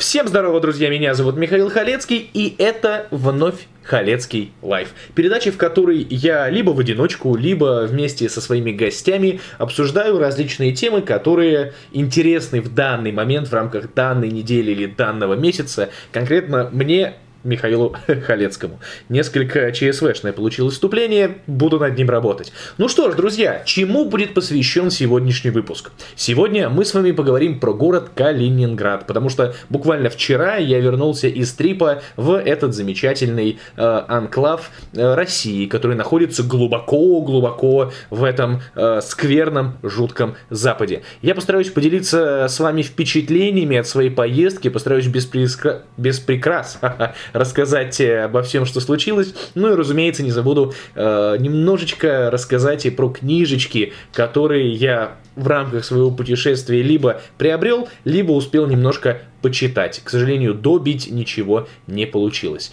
Всем здорово, друзья, меня зовут Михаил Халецкий, и это вновь Халецкий Лайв. Передача, в которой я либо в одиночку, либо вместе со своими гостями обсуждаю различные темы, которые интересны в данный момент, в рамках данной недели или данного месяца, конкретно мне, Михаилу Халецкому. Несколько ЧСВшное получилось вступление, буду над ним работать. Ну что ж, друзья, чему будет посвящен сегодняшний выпуск? Сегодня мы с вами поговорим про город Калининград, потому что буквально вчера я вернулся из трипа в этот замечательный анклав России, который находится глубоко-глубоко в этом скверном, жутком Западе. Я постараюсь поделиться с вами впечатлениями от своей поездки, постараюсь без прикрас рассказать обо всем, что случилось. Ну и, разумеется, не забуду немножечко рассказать и про книжечки, которые я в рамках своего путешествия либо приобрел, либо успел немножко почитать. К сожалению, добить ничего не получилось.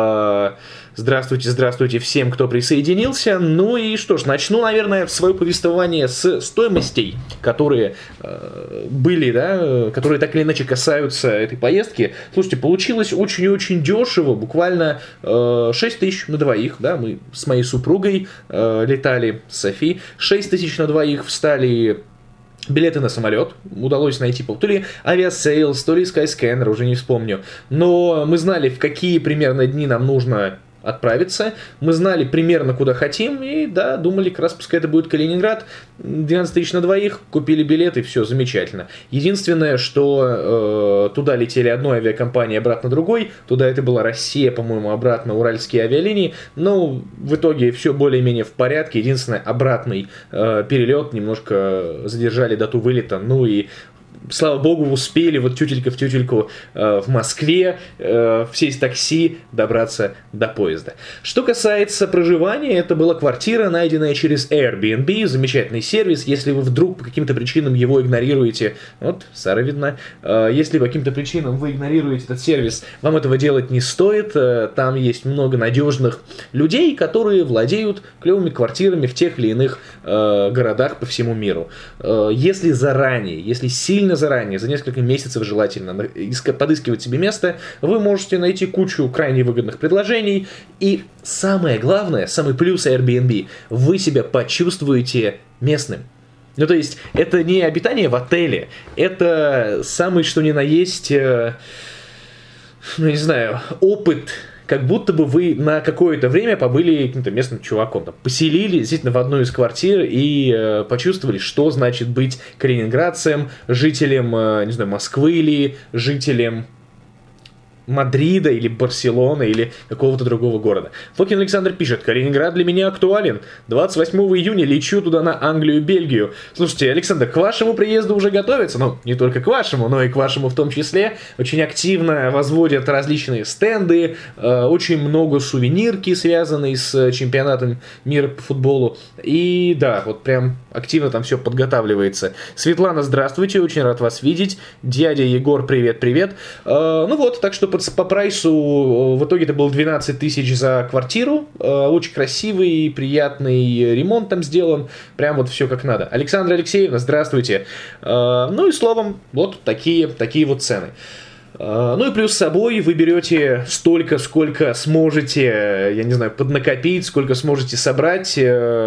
Здравствуйте всем, кто присоединился. Ну и что ж, начну, наверное, свое повествование с стоимостей, которые были, да, которые так или иначе касаются этой поездки. Слушайте, получилось очень-очень дешево, буквально 6 тысяч на двоих, да, мы с моей супругой летали, с Софи, 6 тысяч на двоих встали билеты на самолет, удалось найти то ли Aviasales, то ли Skyscanner, уже не вспомню. Но мы знали, в какие примерно дни нам нужно отправиться. Мы знали примерно, куда хотим, и да, думали, как раз пускай это будет Калининград. 12 тысяч на двоих, купили билеты, все замечательно. Единственное, что туда летели одной авиакомпанией, обратно другой. Туда это была Россия, по-моему, обратно Уральские авиалинии. Но в итоге все более-менее в порядке. Единственное, обратный перелет немножко задержали дату вылета. Ну и слава богу, успели вот тютелька в тютельку в Москве сесть в такси, добраться до поезда. Что касается проживания, это была квартира, найденная через Airbnb, замечательный сервис. Если вы вдруг по каким-то причинам его игнорируете, вот, Сара видна, если по каким-то причинам вы игнорируете этот сервис, вам этого делать не стоит. Там есть много надежных людей, которые владеют клевыми квартирами в тех или иных городах по всему миру. Если заранее, если сильно заранее, за несколько месяцев желательно подыскивать себе место, вы можете найти кучу крайне выгодных предложений. И самое главное, самый плюс Airbnb, вы себя почувствуете местным. Ну, то есть, это не обитание в отеле, это самый что ни на есть, ну, не знаю, опыт. Как будто бы вы на какое-то время побыли каким-то местным чуваком. Там, поселили действительно в одну из квартир и почувствовали, что значит быть калининградцем, жителем, не знаю, Москвы или жителем Мадрида или Барселоны или какого-то другого города. Фокин Александр пишет: Калининград для меня актуален. 28 июня лечу туда на Англию и Бельгию. Слушайте, Александр, к вашему приезду уже готовятся. Ну, не только к вашему, но и к вашему в том числе. Очень активно возводят различные стенды. Очень много сувенирки, связанные с чемпионатом мира по футболу. И да, вот прям активно там все подготавливается. Светлана, здравствуйте, очень рад вас видеть. Дядя Егор, привет. Ну вот, так что по прайсу в итоге это было 12 тысяч за квартиру. Очень красивый, приятный ремонт там сделан. Прям вот все как надо. Александра Алексеевна, здравствуйте. Ну и словом, вот такие вот цены. Ну и плюс с собой вы берете столько, сколько сможете, я не знаю, поднакопить, сколько сможете собрать.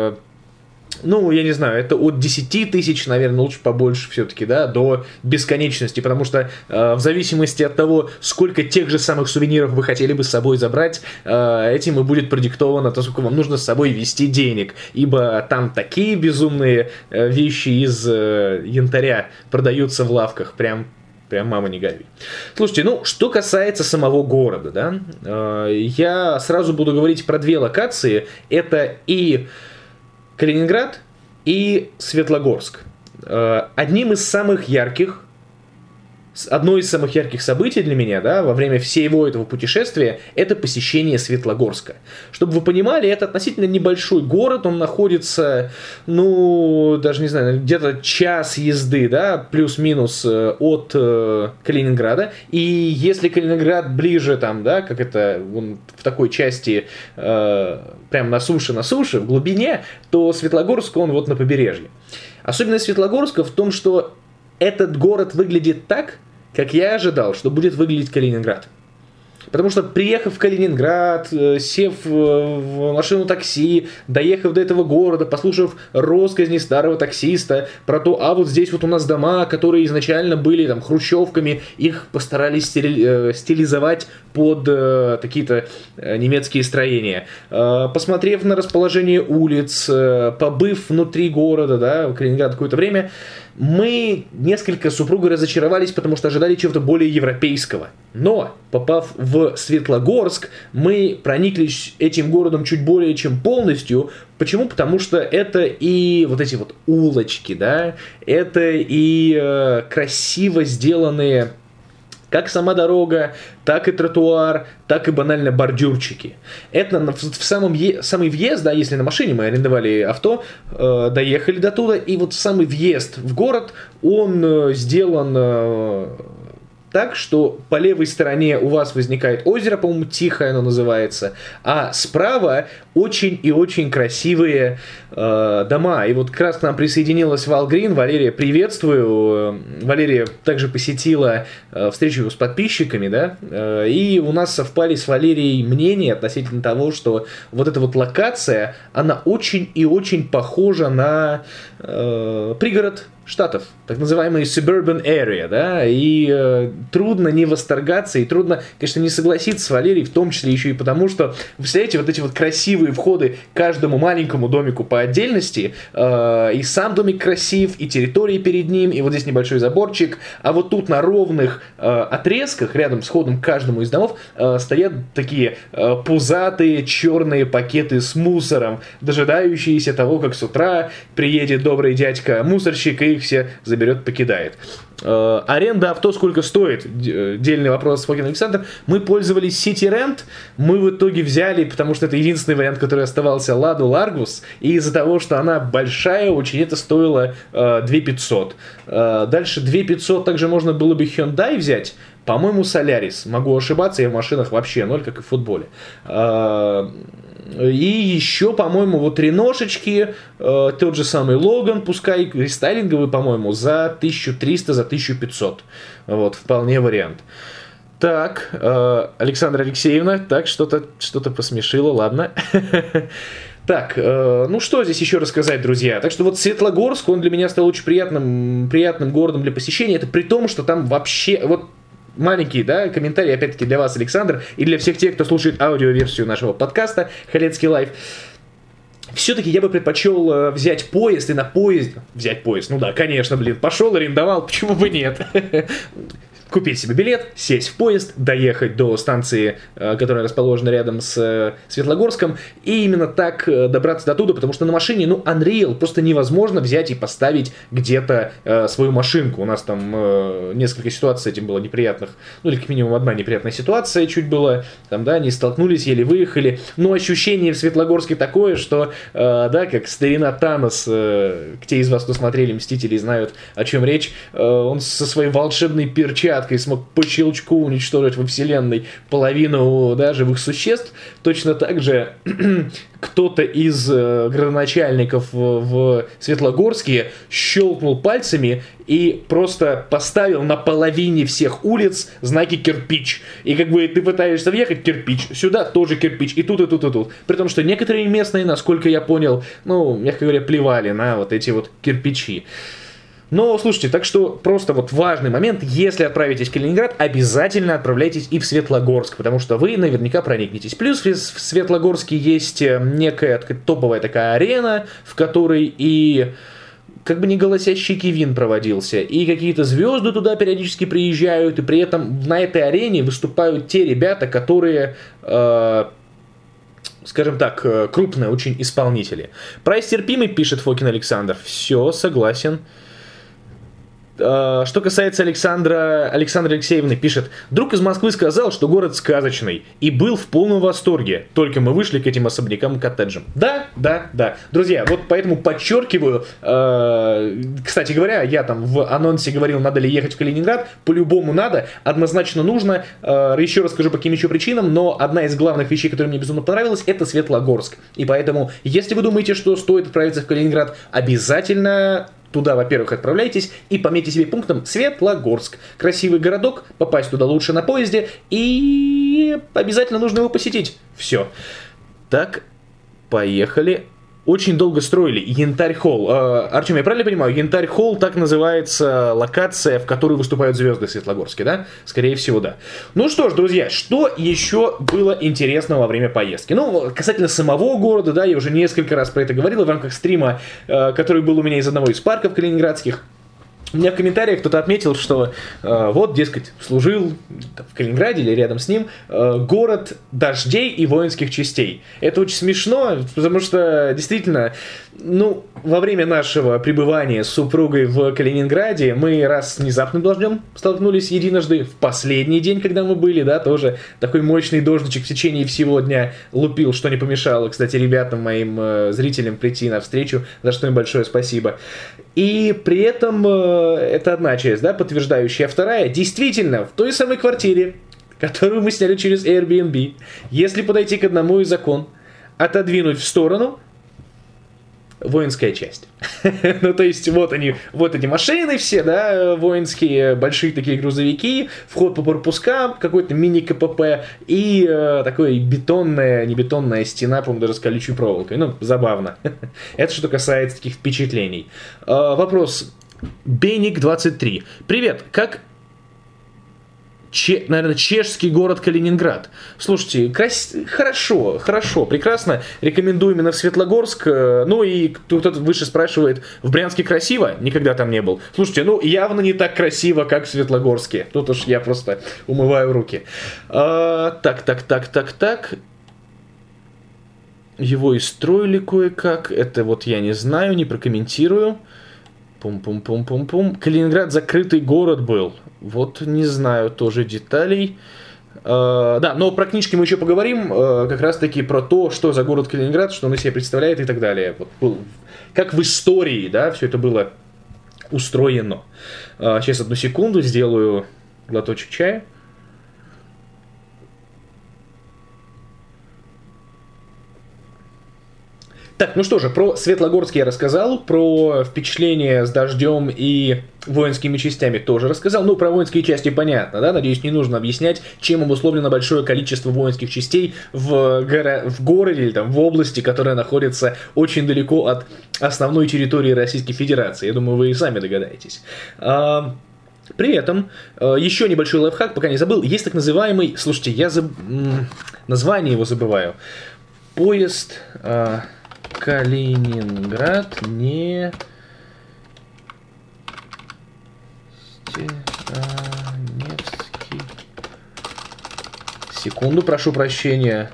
Ну, я не знаю, это от 10 тысяч, наверное, лучше побольше все-таки, да, до бесконечности, потому что в зависимости от того, сколько тех же самых сувениров вы хотели бы с собой забрать, этим и будет продиктовано то, сколько вам нужно с собой вести денег, ибо там такие безумные вещи из янтаря продаются в лавках, прям мама не горюй. Слушайте, ну, что касается самого города, да, я сразу буду говорить про две локации, это и Калининград и Светлогорск. Одно из самых ярких событий для меня, да, во время всего этого путешествия, это посещение Светлогорска. Чтобы вы понимали, это относительно небольшой город, он находится, ну, даже не знаю, где-то час езды, да, плюс-минус от Калининграда. И если Калининград ближе там, да, как это вон, в такой части прям на суше, в глубине, то Светлогорск, он вот на побережье. Особенность Светлогорска в том, что этот город выглядит так, как я ожидал, что будет выглядеть Калининград. Потому что, приехав в Калининград, сев в машину такси, доехав до этого города, послушав россказни старого таксиста про то, а вот здесь вот у нас дома, которые изначально были там хрущевками, их постарались стилизовать под какие-то немецкие строения. Посмотрев на расположение улиц, побыв внутри города, да, в Калининграде какое-то время, мы несколько с супругой разочаровались, потому что ожидали чего-то более европейского. Но, попав в Светлогорск, мы прониклись этим городом чуть более чем полностью. Почему? Потому что это и вот эти вот улочки, да, это и красиво сделанные как сама дорога, так и тротуар, так и банально бордюрчики. Это в самый въезд, да, если на машине мы арендовали авто, доехали до туда, и вот самый въезд в город, он сделан так, что по левой стороне у вас возникает озеро, по-моему, Тихое оно называется, а справа очень и очень красивые дома. И вот как раз к нам присоединилась Валгрин. Валерия, приветствую. Валерия также посетила встречу с подписчиками, да, и у нас совпали с Валерией мнения относительно того, что вот эта вот локация, она очень и очень похожа на пригород Штатов, так называемый suburban area, да, и трудно не восторгаться, и трудно, конечно, не согласиться с Валерией, в том числе еще и потому, что, вы представляете, вот эти вот красивые входы к каждому маленькому домику по отдельности, и сам домик красив, и территория перед ним, и вот здесь небольшой заборчик, а вот тут на ровных отрезках, рядом с входом к каждому из домов, стоят такие пузатые черные пакеты с мусором, дожидающиеся того, как с утра приедет добрый дядька-мусорщик и их все заберет, покидает. Аренда авто сколько стоит? Дельный вопрос, Фокин Александр. Мы пользовались City Rent. Мы в итоге взяли, потому что это единственный вариант, который оставался, Ладу Ларгус. И из-за того, что она большая очень, это стоило 2500. Дальше 2500 также можно было бы Hyundai взять. По-моему, Солярис. Могу ошибаться, я в машинах вообще ноль, как и в футболе. И еще, по-моему, вот реношечки, тот же самый Логан, пускай рестайлинговый, по-моему, за 1300, за 1500. Вот, вполне вариант. Так, Александра Алексеевна, так, что-то посмешило, ладно. Так, ну что здесь еще рассказать, друзья? Так что вот Светлогорск, он для меня стал очень приятным городом для посещения. Это при том, что там вообще... Вот маленький, да, комментарий, опять-таки, для вас, Александр, и для всех тех, кто слушает аудиоверсию нашего подкаста Халецкий Лайф. Все-таки я бы предпочел взять поезд и на поезде... Взять поезд, ну да, конечно, блин, пошел, арендовал, почему бы нет? Купить себе билет, сесть в поезд, доехать до станции, которая расположена рядом с Светлогорском, и именно так добраться до туда, потому что на машине, ну, Unreal просто невозможно взять и поставить где-то свою машинку. У нас там несколько ситуаций с этим было неприятных, ну, или как минимум одна неприятная ситуация чуть было, там, да, не столкнулись, еле выехали, но ощущение в Светлогорске такое, что, да, как старина Танос, те из вас, кто смотрели «Мстители», знают, о чем речь, он со своей волшебной перчаткой смог по щелчку уничтожить во вселенной половину, да, живых существ. Точно так же кто-то из градоначальников в Светлогорске щелкнул пальцами и просто поставил на половине всех улиц знаки кирпич. И как бы ты пытаешься въехать, кирпич, сюда тоже кирпич, и тут, и тут, и тут. При том, что некоторые местные, насколько я понял, ну, мягко говоря, плевали на вот эти вот кирпичи. Но, слушайте, так что просто вот важный момент, если отправитесь в Калининград, обязательно отправляйтесь и в Светлогорск, потому что вы наверняка проникнетесь. Плюс в Светлогорске есть некая топовая такая арена, в которой и как бы не голосящий Кевин проводился, и какие-то звезды туда периодически приезжают, и при этом на этой арене выступают те ребята, которые... скажем так, крупные очень исполнители. Прайс терпимый, пишет Фокин Александр. Все, согласен. Что касается Александра Алексеевны, пишет: друг из Москвы сказал, что город сказочный, и был в полном восторге. Только мы вышли к этим особнякам и коттеджам. Да. Друзья, вот поэтому подчеркиваю, кстати говоря, я там в анонсе говорил, надо ли ехать в Калининград. По-любому надо, однозначно нужно. Еще расскажу по каким еще причинам, но одна из главных вещей, которая мне безумно понравилась, это Светлогорск. И поэтому, если вы думаете, что стоит отправиться в Калининград, обязательно туда, во-первых, отправляйтесь и пометьте себе пунктом Светлогорск. Красивый городок, попасть туда лучше на поезде, и обязательно нужно его посетить. Все. Так, поехали. Очень долго строили Янтарь-холл. Артем, я правильно понимаю, Янтарь-холл, так называется локация, в которой выступают звезды в Светлогорске, да? Скорее всего, да. Ну что ж, друзья, что еще было интересного во время поездки? Ну, касательно самого города, да, я уже несколько раз про это говорил в рамках стрима, который был у меня из одного из парков калининградских. У меня в комментариях кто-то отметил, что вот, дескать, служил в Калининграде или рядом с ним город дождей и воинских частей. Это очень смешно, потому что действительно, ну, во время нашего пребывания с супругой в Калининграде мы раз с внезапным дождем столкнулись единожды, в последний день, когда мы были, да, тоже такой мощный дождичек в течение всего дня лупил, что не помешало, кстати, ребятам, моим зрителям прийти на встречу, за что им большое спасибо. И при этом это одна часть, да, подтверждающая. А вторая, действительно, в той самой квартире, которую мы сняли через Airbnb, если подойти к одному из окон, отодвинуть в сторону воинская часть. Ну, то есть, вот они, вот эти машины все, да, воинские, большие такие грузовики, вход по пропускам, какой-то мини-КПП и такая бетонная, не бетонная стена, по-моему, даже с колючей проволокой. Ну, забавно. Это что касается таких впечатлений. Вопрос. Беник23. Привет, как... наверное, чешский город Калининград. Слушайте, хорошо, прекрасно. Рекомендую именно в Светлогорск. Ну и кто-то выше спрашивает, в Брянске красиво? Никогда там не был. Слушайте, ну явно не так красиво, как в Светлогорске. Тут уж я просто умываю руки. Так. Его и строили кое-как. Это вот я не знаю, не прокомментирую. Пум-пум-пум-пум-пум. Калининград закрытый город был. Вот не знаю тоже деталей. Да, но про книжки мы еще поговорим. Как раз таки про то, что за город Калининград, что он из себя представляет и так далее. Вот, как в истории, да, все это было устроено. Сейчас одну секунду, сделаю глоточек чая. Так, ну что же, про Светлогорск я рассказал, про впечатления с дождем и воинскими частями тоже рассказал. Ну, про воинские части понятно, да? Надеюсь, не нужно объяснять, чем обусловлено большое количество воинских частей в городе или там в области, которая находится очень далеко от основной территории Российской Федерации. Я думаю, вы и сами догадаетесь. При этом, еще небольшой лайфхак, пока не забыл, есть так называемый, слушайте, я название его забываю, поезд... Калининград, не... Невский. Секунду, прошу прощения.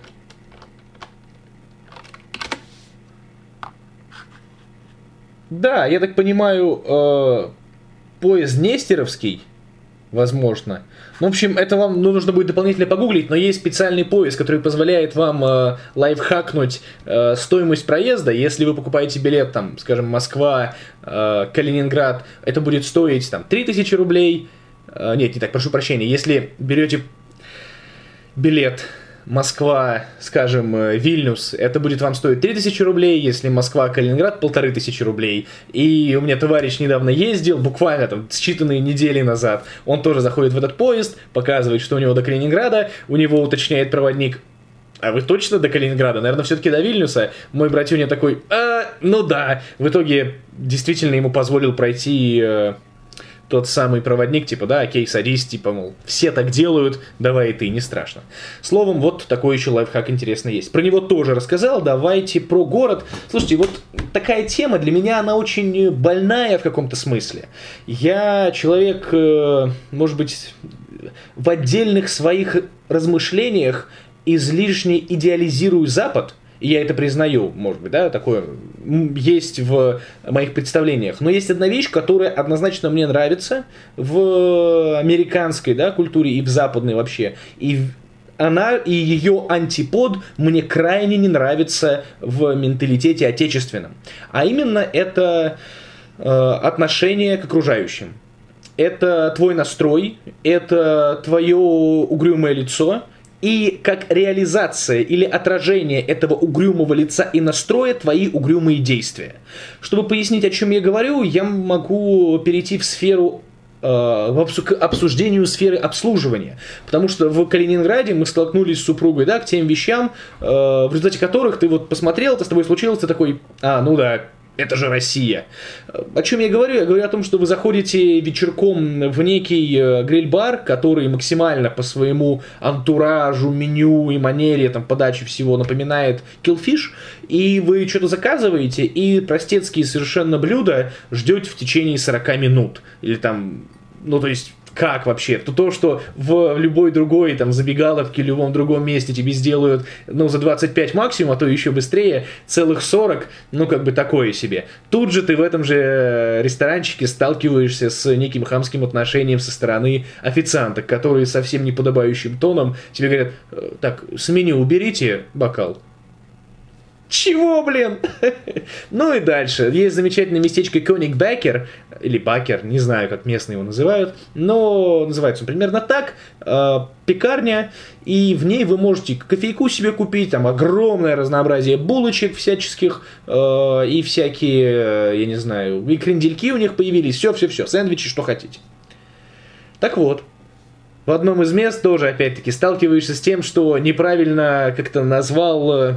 Да, я так понимаю, поезд Нестеровский, возможно. В общем, это вам нужно будет дополнительно погуглить, но есть специальный поезд, который позволяет вам лайфхакнуть стоимость проезда. Если вы покупаете билет, там, скажем, Москва, Калининград, это будет стоить там 3000 рублей. Нет, не так, прошу прощения. Если берете билет Москва, скажем, Вильнюс, это будет вам стоить 3000 рублей, если Москва, Калининград, 1500 рублей. И у меня товарищ недавно ездил, буквально там считанные недели назад, он тоже заходит в этот поезд, показывает, что у него до Калининграда, у него уточняет проводник: а вы точно до Калининграда? Наверное, все-таки до Вильнюса. Мой братюня такой: ну да. В итоге действительно ему позволил пройти... тот самый проводник, типа, да, окей, садись, типа, мол, все так делают, давай и ты, не страшно. Словом, вот такой еще лайфхак интересный есть. Про него тоже рассказал, давайте про город. Слушайте, вот такая тема для меня, она очень больная в каком-то смысле. Я человек, может быть, в отдельных своих размышлениях излишне идеализирую Запад. И я это признаю, может быть, да, такое есть в моих представлениях. Но есть одна вещь, которая однозначно мне нравится в американской, да, культуре и в западной вообще. И она и ее антипод мне крайне не нравится в менталитете отечественном. А именно это отношение к окружающим. Это твой настрой, это твое угрюмое лицо, и как реализация или отражение этого угрюмого лица и настроя твои угрюмые действия. Чтобы пояснить, о чем я говорю, я могу перейти в сферу к обсуждению сферы обслуживания. Потому что в Калининграде мы столкнулись с супругой, да, к тем вещам, в результате которых ты вот посмотрел, это с тобой случилось, ты такой, ну да, это же Россия. О чем я говорю? Я говорю о том, что вы заходите вечерком в некий гриль-бар, который максимально по своему антуражу, меню и манере там, подачи всего напоминает Killfish, и вы что-то заказываете, и простецкие совершенно блюда ждете в течение 40 минут. Или там, ну то есть... Как вообще? То, что в любой другой там забегаловке, любом другом месте тебе сделают, ну, за 25 максимум, а то еще быстрее, целых 40, ну, как бы такое себе. Тут же ты в этом же ресторанчике сталкиваешься с неким хамским отношением со стороны официанток, которые совсем неподобающим тоном тебе говорят, так, с меню уберите бокал. Чего, блин? Ну и дальше. Есть замечательное местечко Кёнигбекер, или Бакер, не знаю, как местные его называют, но называется он примерно так. Пекарня, и в ней вы можете кофейку себе купить, там огромное разнообразие булочек всяческих, и всякие, я не знаю, и крендельки у них появились, все, сэндвичи, что хотите. Так вот. В одном из мест тоже, опять-таки, сталкиваешься с тем, что неправильно как-то назвал...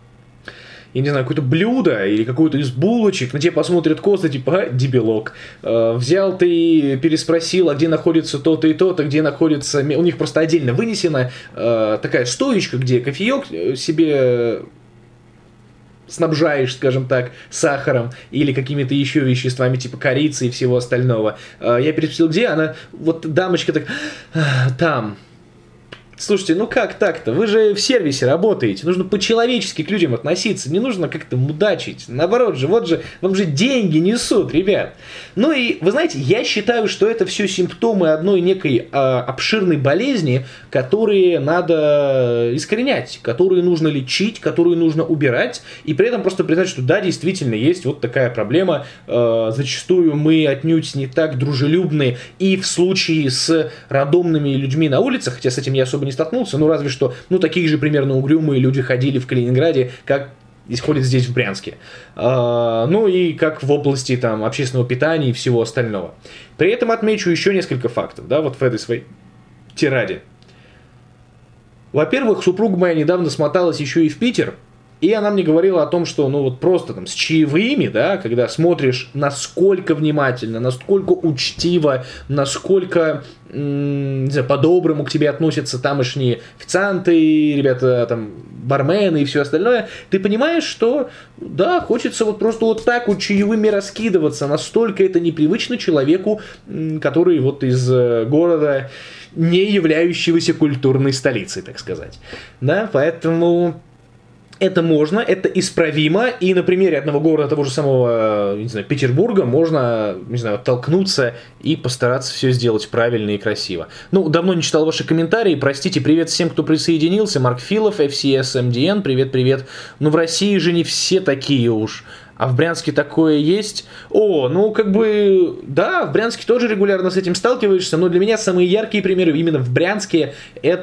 я не знаю, какое-то блюдо или какую-то из булочек, на тебя посмотрят косо, типа, дебилок. Взял ты, переспросил, а где находится то-то и то-то, где находится... У них просто отдельно вынесена такая стоечка, где кофеек себе снабжаешь, скажем так, сахаром или какими-то еще веществами, типа корицы и всего остального. Я переспросил, где она? Вот дамочка так... Там... Слушайте, ну как так-то? Вы же в сервисе работаете. Нужно по-человечески к людям относиться. Не нужно как-то мудачить. Наоборот же, вот же, вам же деньги несут, ребят. Ну и, вы знаете, я считаю, что это все симптомы одной некой обширной болезни, которые надо искоренять, которые нужно лечить, которые нужно убирать. И при этом просто признать, что да, действительно, есть вот такая проблема. Зачастую мы отнюдь не так дружелюбны. И в случае с рандомными людьми на улицах, хотя с этим я особо не столкнулся, ну разве что, ну такие же примерно угрюмые люди ходили в Калининграде, как исходит здесь в Брянске. Ну и как в области там общественного питания и всего остального. При этом отмечу еще несколько фактов, да, вот в этой своей тираде. Во-первых, супруга моя недавно смоталась еще и в Питер, и она мне говорила о том, что, ну вот просто там с чаевыми, да, когда смотришь, насколько внимательно, насколько учтиво, насколько, не знаю, по-доброму к тебе относятся тамошние официанты, ребята, там, бармены и все остальное, ты понимаешь, что, да, хочется вот просто вот так вот чаевыми раскидываться, настолько это непривычно человеку, который вот из города, не являющегося культурной столицей, так сказать. Да, поэтому... Это можно, это исправимо, и на примере одного города, того же самого, не знаю, Петербурга, можно, не знаю, оттолкнуться и постараться все сделать правильно и красиво. Ну, давно не читал ваши комментарии, простите, привет всем, кто присоединился, Марк Филов, FCS-MDN, привет-привет. Ну, в России же не все такие уж. А в Брянске такое есть? О, ну как бы, да, в Брянске тоже регулярно с этим сталкиваешься, но для меня самые яркие примеры именно в Брянске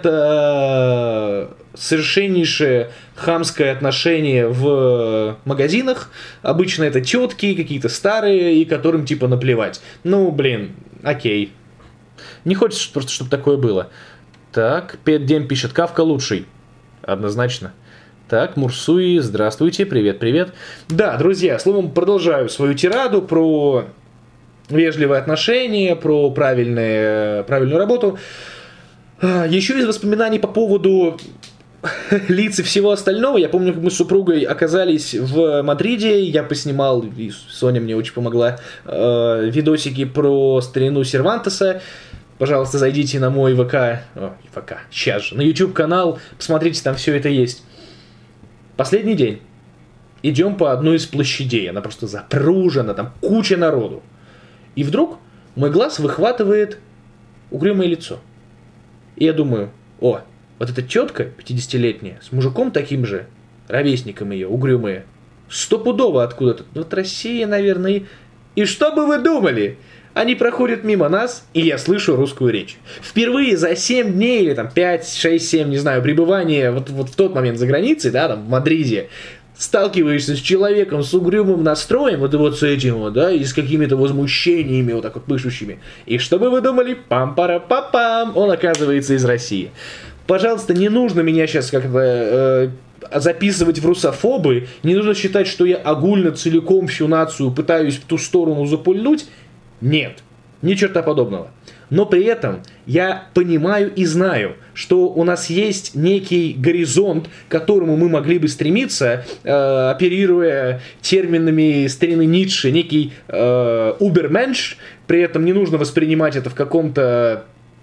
это совершеннейшее хамское отношение в магазинах. Обычно это тетки, какие-то старые, и которым типа наплевать. Ну, блин, окей. Не хочется просто, чтобы такое было. Так, Петдем пишет, Кавка лучший. Однозначно. Так, Мурсуи, здравствуйте, привет-привет. Да, друзья, словом, продолжаю свою тираду про вежливое отношение, про правильную работу. Еще из воспоминаний по поводу лиц и всего остального. Я помню, как мы с супругой оказались в Мадриде, я поснимал, и Соня мне очень помогла, видосики про старину Сервантеса. Пожалуйста, зайдите на мой сейчас же, на YouTube канал, посмотрите, там все это есть. Последний день. Идем по одной из площадей. Она просто запружена, там куча народу. И вдруг мой глаз выхватывает угрюмое лицо. И я думаю, вот эта тетка 50-летняя, с мужиком таким же, ровесником ее, угрюмые, стопудово откуда-то. Вот Россия, наверное. И что бы вы думали? Они проходят мимо нас, и я слышу русскую речь. Впервые за 7 дней, или там 5, 6, 7, не знаю, пребывания вот в тот момент за границей, да, там в Мадриде, сталкиваешься с человеком с угрюмым настроем, вот с этим вот, да, и с какими-то возмущениями, вот так вот пышущими. И что бы вы думали? Пам-пара-па-пам! Он оказывается из России. Пожалуйста, не нужно меня сейчас как-то записывать в русофобы, не нужно считать, что я огульно целиком всю нацию пытаюсь в ту сторону запульнуть. Нет, ни черта подобного. Но при этом я понимаю и знаю, что у нас есть некий горизонт, к которому мы могли бы стремиться, оперируя терминами старины Ницше, некий уберменш. При этом не нужно воспринимать это в каком-то,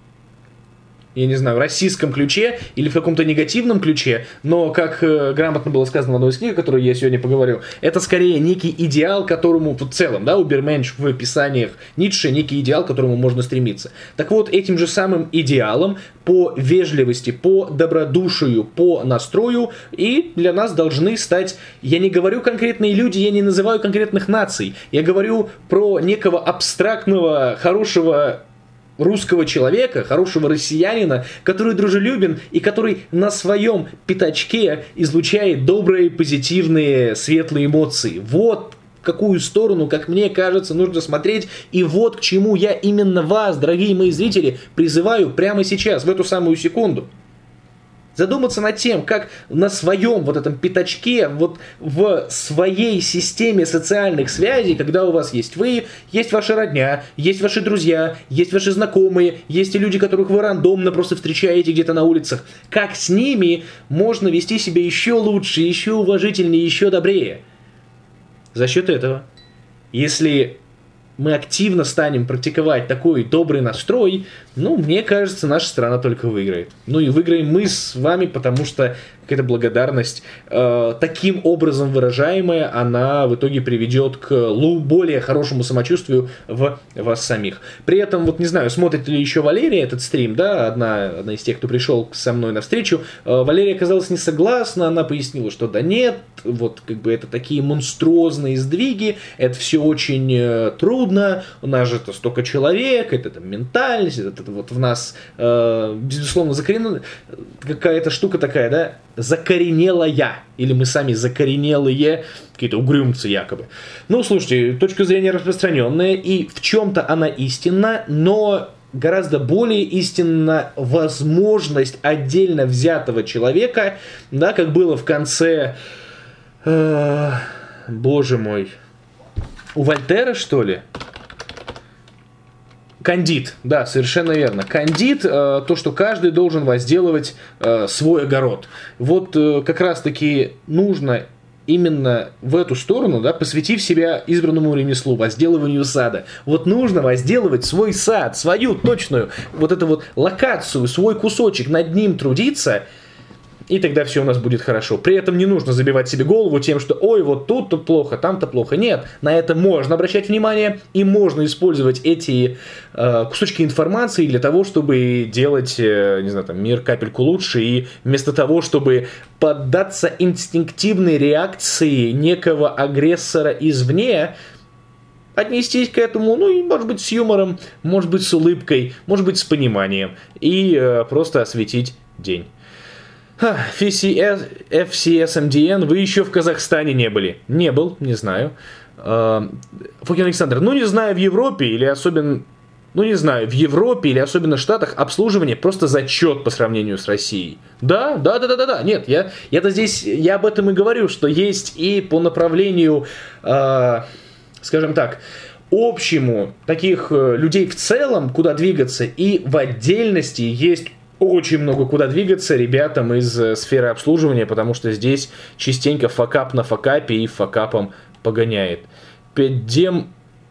я не знаю, российском ключе или в каком-то негативном ключе, но, как грамотно было сказано в одной из книг, о которой я сегодня поговорю, это скорее некий идеал, к которому в целом, да, уберменш в описаниях Ницше, некий идеал, к которому можно стремиться. Так вот, этим же самым идеалом по вежливости, по добродушию, по настрою и для нас должны стать, я не говорю конкретные люди, я не называю конкретных наций, я говорю про некого абстрактного, хорошего русского человека, хорошего россиянина, который дружелюбен и который на своем пятачке излучает добрые, позитивные, светлые эмоции. Вот в какую сторону, как мне кажется, нужно смотреть, и вот к чему я именно вас, дорогие мои зрители, призываю прямо сейчас, в эту самую секунду. Задуматься над тем, как на своем вот этом пятачке, вот в своей системе социальных связей, когда у вас есть вы, есть ваша родня, есть ваши друзья, есть ваши знакомые, есть и люди, которых вы рандомно просто встречаете где-то на улицах, как с ними можно вести себя еще лучше, еще уважительнее, еще добрее. За счет этого, если мы активно станем практиковать такой добрый настрой, ну, мне кажется, наша страна только выиграет. Ну и выиграем мы с вами, потому что какая-то благодарность, таким образом выражаемая, она в итоге приведет к более хорошему самочувствию в вас самих. При этом, вот не знаю, смотрит ли еще Валерия этот стрим, да, одна из тех, кто пришел со мной навстречу. Валерия оказалась не согласна, она пояснила, что да нет, вот как бы это такие монструозные сдвиги, это все очень трудно, у нас же это столько человек, это там ментальность, это вот в нас, безусловно, закоренелая какая-то штука такая, да, закоренелая, или мы сами закоренелые, какие-то угрюмцы якобы. Ну, слушайте, точка зрения распространенная, и в чем-то она истинна, но гораздо более истинна возможность отдельно взятого человека, да, как было в конце, боже мой, у Вольтера, что ли? Кандид, да, совершенно верно. Кандид, то, что каждый должен возделывать свой огород. Вот как раз-таки нужно именно в эту сторону, да, посвятив себя избранному ремеслу, возделыванию сада. Вот нужно возделывать свой сад, свою точную вот эту вот локацию, свой кусочек, над ним трудиться, и тогда все у нас будет хорошо. При этом не нужно забивать себе голову тем, что ой, вот тут-то плохо, там-то плохо. Нет, на это можно обращать внимание, и можно использовать эти кусочки информации для того, чтобы делать, не знаю, там, мир капельку лучше, и вместо того, чтобы поддаться инстинктивной реакции некого агрессора извне, отнестись к этому, ну, и, может быть, с юмором, может быть, с улыбкой, может быть, с пониманием, и просто осветить день. FCSMDN, вы еще в Казахстане не были? Не был, не знаю. Фокин Александр, ну не знаю, в Европе или особенно... Ну не знаю, в Европе или особенно в Штатах обслуживание просто зачет по сравнению с Россией. Да. Нет, я-то здесь, я об этом и говорю, что есть и по направлению, скажем так, общему таких людей в целом, куда двигаться, и в отдельности есть очень много куда двигаться ребятам из сферы обслуживания, потому что здесь частенько факап на факапе и факапом погоняет. Педем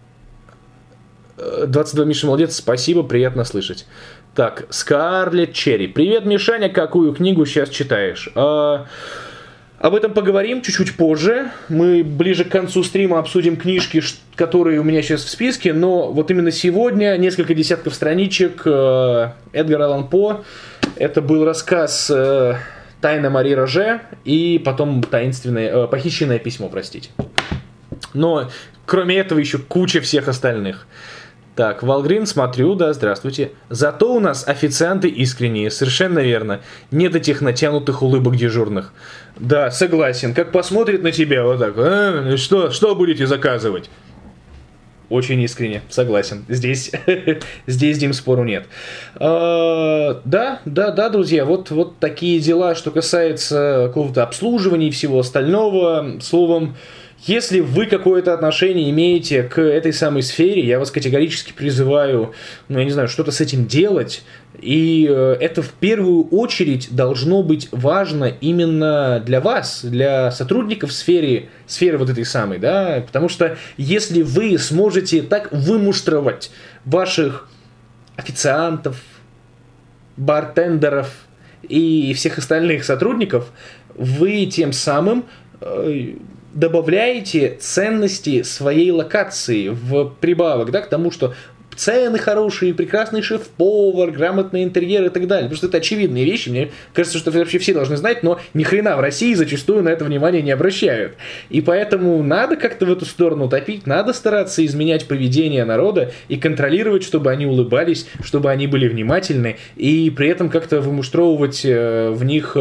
22 Миша, молодец, спасибо, приятно слышать. Так, Скарлетт Черри. Привет, Мишаня, какую книгу сейчас читаешь? Об этом поговорим чуть-чуть позже. Мы ближе к концу стрима обсудим книжки, которые у меня сейчас в списке, но вот именно сегодня несколько десятков страничек Эдгар Аллан По. Это был рассказ «Тайна Мари Роже» и потом «Похищенное письмо», простите. Но кроме этого еще куча всех остальных. Так, Валгрин, смотрю, да, здравствуйте. Зато у нас официанты искренние, совершенно верно. Нет этих натянутых улыбок дежурных. Да, согласен. Как посмотрит на тебя вот так, что будете заказывать? Очень искренне, согласен. Здесь, Дим, спору нет. Да, друзья, вот такие дела, что касается какого-то обслуживания и всего остального. Словом, если вы какое-то отношение имеете к этой самой сфере, я вас категорически призываю, что-то с этим делать. И это в первую очередь должно быть важно именно для вас, для сотрудников сферы вот этой самой, да, потому что если вы сможете так вымуштровать ваших официантов, бартендеров и всех остальных сотрудников, вы тем самым добавляете ценности своей локации в прибавок, да, к тому, что цены хорошие, прекрасный шеф-повар, грамотный интерьер и так далее. Потому что это очевидные вещи. Мне кажется, что вообще все должны знать, но ни хрена в России зачастую на это внимание не обращают. И поэтому надо как-то в эту сторону топить, надо стараться изменять поведение народа и контролировать, чтобы они улыбались, чтобы они были внимательны, и при этом как-то вымуштровывать в них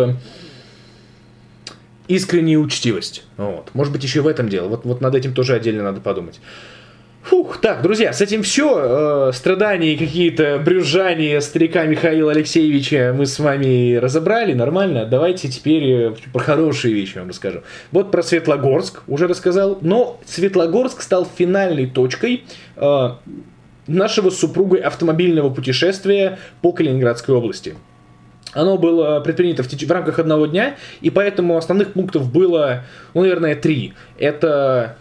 искреннюю учтивость. Вот. Может быть, еще в этом дело. Вот над этим тоже отдельно надо подумать. Фух, так, друзья, с этим все. Страдания и какие-то брюзжания старика Михаила Алексеевича мы с вами разобрали, нормально. Давайте теперь про хорошие вещи вам расскажу. Вот про Светлогорск уже рассказал, но Светлогорск стал финальной точкой нашего с супругой автомобильного путешествия по Калининградской области. Оно было предпринято в рамках одного дня, и поэтому основных пунктов было, наверное, 3. Это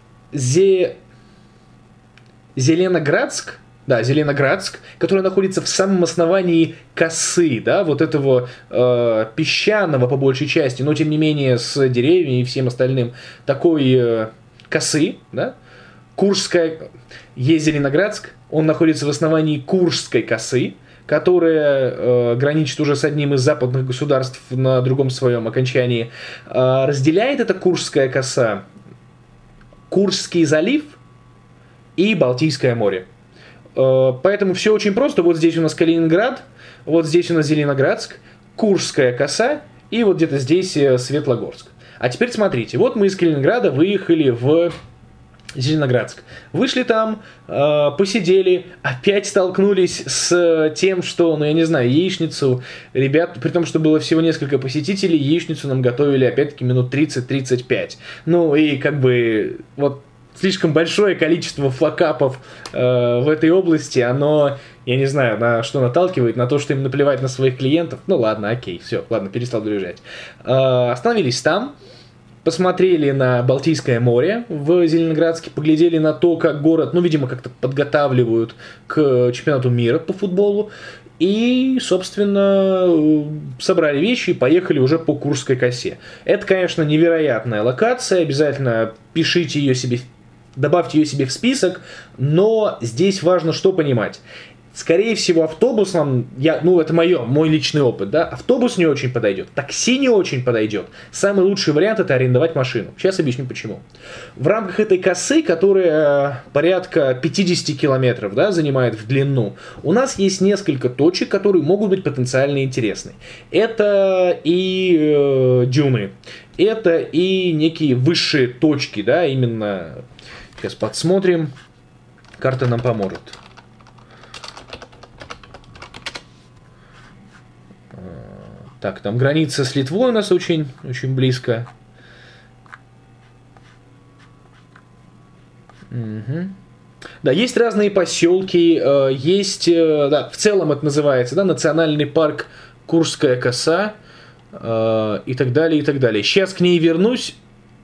Зеленоградск, который находится в самом основании косы, да, вот этого песчаного по большей части, но тем не менее с деревьями и всем остальным, такой косы, да. Зеленоградск, он находится в основании Куршской косы, которая граничит уже с одним из западных государств на другом своем окончании. Разделяет эта Куршская коса Куршский залив и Балтийское море. Поэтому все очень просто. Вот здесь у нас Калининград, вот здесь у нас Зеленоградск, Куршская коса и вот где-то здесь Светлогорск. А теперь смотрите, вот мы из Калининграда выехали в Зеленоградск. Вышли там, посидели, опять столкнулись с тем, что, яичницу, ребят, при том, что было всего несколько посетителей, яичницу нам готовили опять-таки минут 30-35. Слишком большое количество флакапов в этой области, оно, на что наталкивает, на то, что им наплевать на своих клиентов. Ну ладно, окей, все, ладно, перестал брюзжать. Остановились там, посмотрели на Балтийское море в Зеленоградске, поглядели на то, как город, видимо, как-то подготавливают к чемпионату мира по футболу. И, собственно, собрали вещи и поехали уже по Куршской косе. Это, конечно, невероятная локация, обязательно пишите ее себе, добавьте ее себе в список, но здесь важно что понимать. Скорее всего, автобус нам, это мой личный опыт, да, автобус не очень подойдет, такси не очень подойдет. Самый лучший вариант — это арендовать машину. Сейчас объясню почему. В рамках этой косы, которая порядка 50 километров, да, занимает в длину, у нас есть несколько точек, которые могут быть потенциально интересны. Это и дюны, это и некие высшие точки, да, именно. Сейчас подсмотрим, карта нам поможет. Так, там граница с Литвой у нас очень, очень близко. Угу. Да, есть разные поселки, есть, в целом это называется, да, национальный парк Куршская коса и так далее, и так далее. Сейчас к ней вернусь.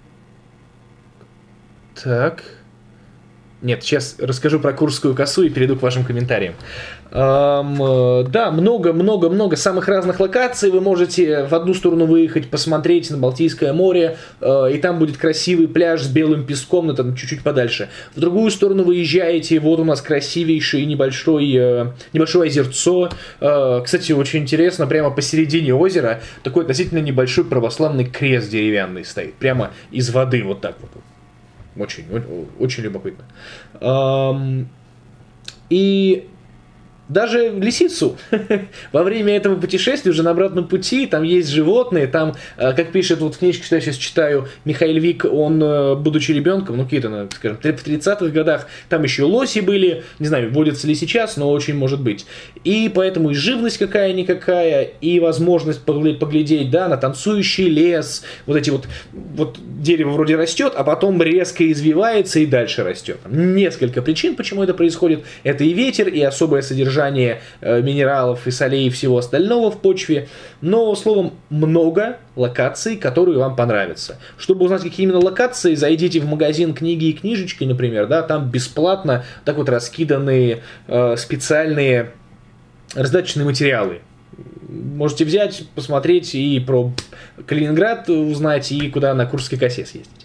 Так. Нет, сейчас расскажу про Куршскую косу и перейду к вашим комментариям. Да, много самых разных локаций. Вы можете в одну сторону выехать, посмотреть на Балтийское море, и там будет красивый пляж с белым песком, но там чуть-чуть подальше. В другую сторону выезжаете, вот у нас красивейшее небольшое озерцо. Кстати, очень интересно, прямо посередине озера такой относительно небольшой православный крест деревянный стоит, прямо из воды, вот так вот. Очень любопытно. И даже лисицу во время этого путешествия уже на обратном пути, там есть животные, там, как пишет вот в книжке, что я сейчас читаю, Михаил Вик, он, будучи ребенком, ну какие-то, скажем, в 30-х годах, там еще лоси были, не знаю, водятся ли сейчас, но очень может быть. И поэтому и живность какая-никакая, и возможность поглядеть, да, на танцующий лес, вот эти вот дерево вроде растет, а потом резко извивается и дальше растет. Несколько причин, почему это происходит. Это и ветер, и особое содержание минералов и солей и всего остального в почве, но, словом, много локаций, которые вам понравятся. Чтобы узнать, какие именно локации, зайдите в магазин книги и книжечки, например, да, там бесплатно так вот раскиданы специальные раздаточные материалы. Можете взять, посмотреть и про Калининград узнать, и куда на Куршской косе съездить.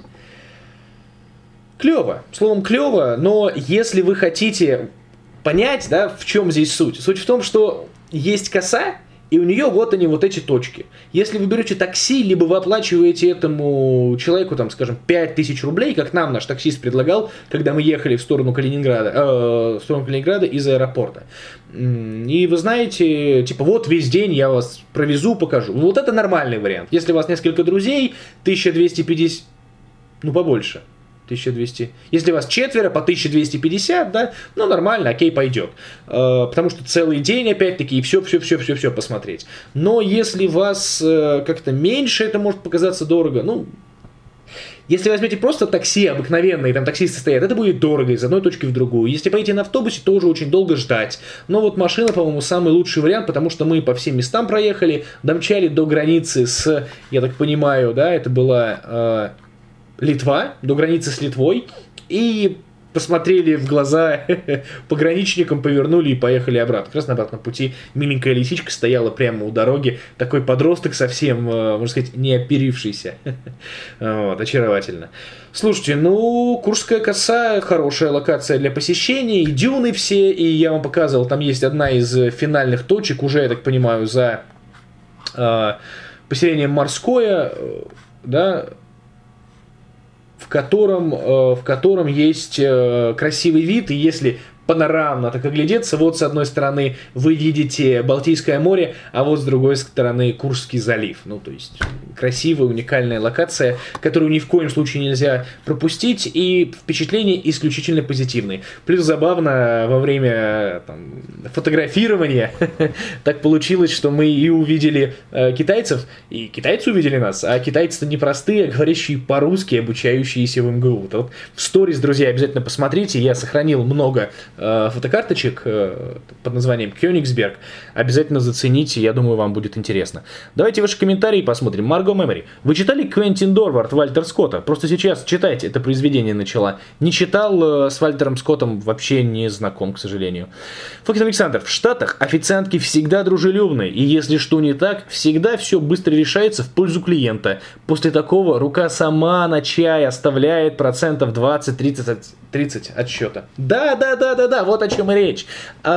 Клево, словом, клево, но если вы хотите понять, да, в чем здесь суть. Суть в том, что есть коса, и у нее вот они, вот эти точки. Если вы берете такси, либо вы оплачиваете этому человеку, там, скажем, 5000 рублей, как нам наш таксист предлагал, когда мы ехали в сторону Калининграда из аэропорта. И вы знаете, типа, вот весь день я вас провезу, покажу. Вот это нормальный вариант. Если у вас несколько друзей, 1250, ну, побольше. 1200. Если вас четверо, по 1250, да, ну нормально, окей, пойдет. Потому что целый день, опять-таки, и все посмотреть. Но если вас как-то меньше, это может показаться дорого. Ну, если возьмете просто такси обыкновенное, и там таксисты стоят, это будет дорого из одной точки в другую. Если поедете на автобусе, тоже очень долго ждать. Но вот машина, по-моему, самый лучший вариант, потому что мы по всем местам проехали, домчали до границы с, я так понимаю, да, это была Литва, до границы с Литвой, и посмотрели в глаза пограничникам, повернули и поехали обратно. Как раз на обратном пути миленькая лисичка стояла прямо у дороги, такой подросток совсем, можно сказать, не оперившийся. Вот, очаровательно. Слушайте, ну, Куршская коса хорошая локация для посещения, и дюны все, и я вам показывал, там есть одна из финальных точек, уже, я так понимаю, за поселением Морское, да, в котором есть красивый вид, и если панорамно так оглядеться, вот с одной стороны вы видите Балтийское море, а вот с другой стороны Куршский залив. Ну, то есть красивая, уникальная локация, которую ни в коем случае нельзя пропустить, и впечатления исключительно позитивные. Плюс забавно, во время фотографирования так получилось, что мы и увидели китайцев, и китайцы увидели нас, а китайцы-то не простые, а говорящие по-русски, обучающиеся в МГУ. Вот в сторис, друзья, обязательно посмотрите, я сохранил много фотокарточек под названием Кёнигсберг. Обязательно зацените, я думаю, вам будет интересно. Давайте ваши комментарии посмотрим. Марго Мемори. Вы читали Квентин Дорвард Вальтер Скотта? Просто сейчас читайте, это произведение начала. Не читал, с Вальтером Скоттом вообще не знаком, к сожалению. Фокин Александр. В Штатах официантки всегда дружелюбные, и если что не так, всегда все быстро решается в пользу клиента. После такого рука сама на чай оставляет процентов 20-30 от счета. Да, вот о чем и речь.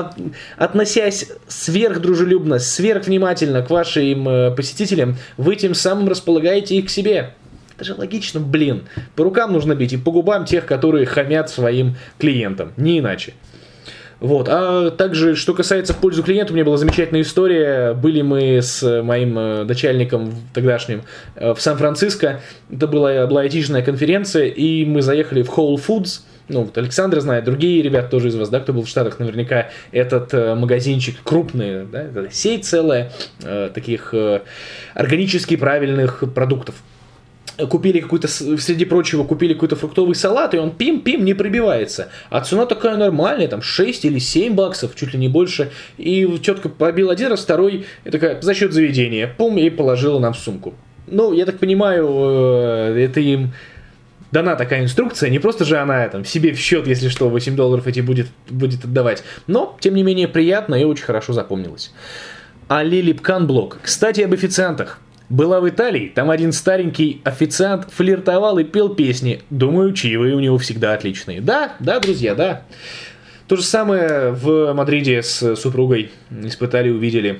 Относясь сверхдружелюбно, сверхвнимательно к вашим посетителям, вы тем самым располагаете их к себе. Это же логично, блин. По рукам нужно бить и по губам тех, которые хамят своим клиентам. Не иначе. Вот. А также, что касается в пользу клиента, у меня была замечательная история. Были мы с моим начальником тогдашним в Сан-Франциско. Это была айтишная конференция, и мы заехали в Whole Foods. Ну, вот Александр знает, другие ребята тоже из вас, да, кто был в Штатах, наверняка этот магазинчик крупный, да, это сеть целая таких органически правильных продуктов. Купили какой-то, среди прочего, купили какой-то фруктовый салат, и он пим-пим не пробивается. А цена такая нормальная, там 6 или 7 баксов, чуть ли не больше. И тетка побила один раз, второй, и такая, за счет заведения, пум, и положила нам в сумку. Ну, я так понимаю, это им дана такая инструкция, не просто же она там себе в счет, если что, $8 эти будет отдавать. Но, тем не менее, приятно и очень хорошо запомнилось. Али Липкан блог. Кстати, об официантах. Была в Италии, там один старенький официант флиртовал и пел песни. Думаю, чаевые у него всегда отличные. Да, друзья, да. То же самое в Мадриде с супругой испытали, увидели.